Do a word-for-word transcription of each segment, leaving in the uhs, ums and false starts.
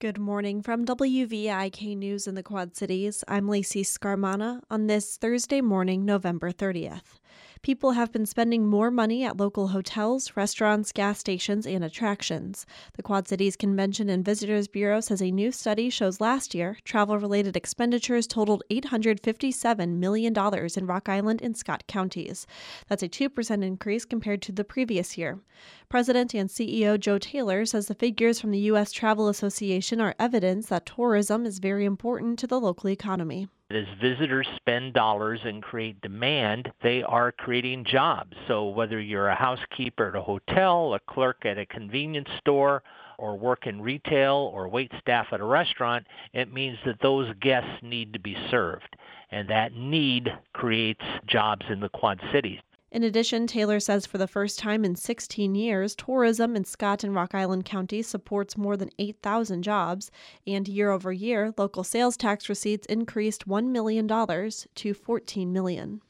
Good morning from W V I K News in the Quad Cities. I'm Lacey Scarmana on this Thursday morning, November thirtieth. People have been spending more money at local hotels, restaurants, gas stations, and attractions. The Quad Cities Convention and Visitors Bureau says a new study shows last year travel-related expenditures totaled eight hundred fifty-seven million dollars in Rock Island and Scott counties. That's a two percent increase compared to the previous year. President and C E O Joe Taylor says the figures from the U S Travel Association are evidence that tourism is very important to the local economy. As visitors spend dollars and create demand, they are creating jobs. So whether you're a housekeeper at a hotel, a clerk at a convenience store, or work in retail or wait staff at a restaurant, it means that those guests need to be served. And that need creates jobs in the Quad Cities. In addition, Taylor says for the first time in sixteen years, tourism in Scott and Rock Island counties supports more than eight thousand jobs, and year over year, local sales tax receipts increased one million dollars to fourteen million dollars.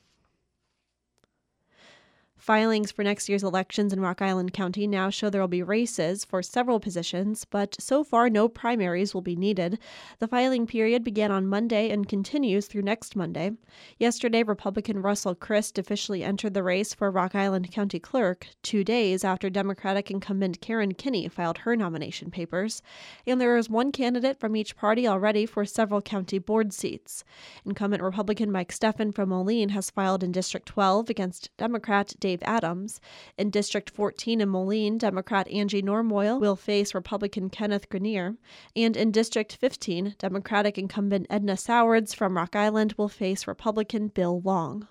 Filings for next year's elections in Rock Island County now show there will be races for several positions, but so far no primaries will be needed. The filing period began on Monday and continues through next Monday. Yesterday, Republican Russell Christ officially entered the race for Rock Island County Clerk, two days after Democratic incumbent Karen Kinney filed her nomination papers. And there is one candidate from each party already for several county board seats. Incumbent Republican Mike Steffen from Moline has filed in District twelve against Democrat Dave Adams. In District fourteen in Moline, Democrat Angie Normoyle will face Republican Kenneth Grenier. And in District fifteen, Democratic incumbent Edna Sowards from Rock Island will face Republican Bill Long.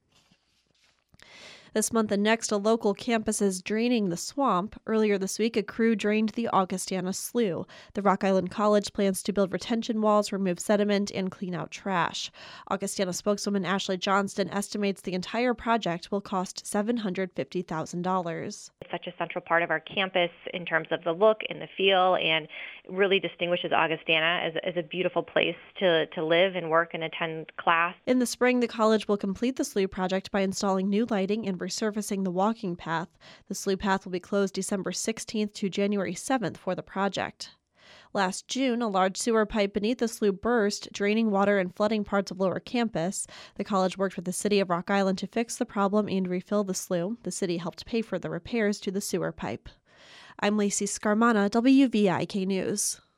This month and next, a local campus is draining the swamp. Earlier this week, a crew drained the Augustana Slough. The Rock Island College plans to build retention walls, remove sediment, and clean out trash. Augustana spokeswoman Ashley Johnston estimates the entire project will cost seven hundred fifty thousand dollars. It's such a central part of our campus in terms of the look and the feel, and really distinguishes Augustana as, as a beautiful place to, to live and work and attend class. In the spring, the college will complete the slough project by installing new lighting and resurfacing the walking path. The slough path will be closed December sixteenth to January seventh for the project. Last June, a large sewer pipe beneath the slough burst, draining water and flooding parts of Lower Campus. The college worked with the city of Rock Island to fix the problem and refill the slough. The city helped pay for the repairs to the sewer pipe. I'm Lacey Scarmana, W V I K News.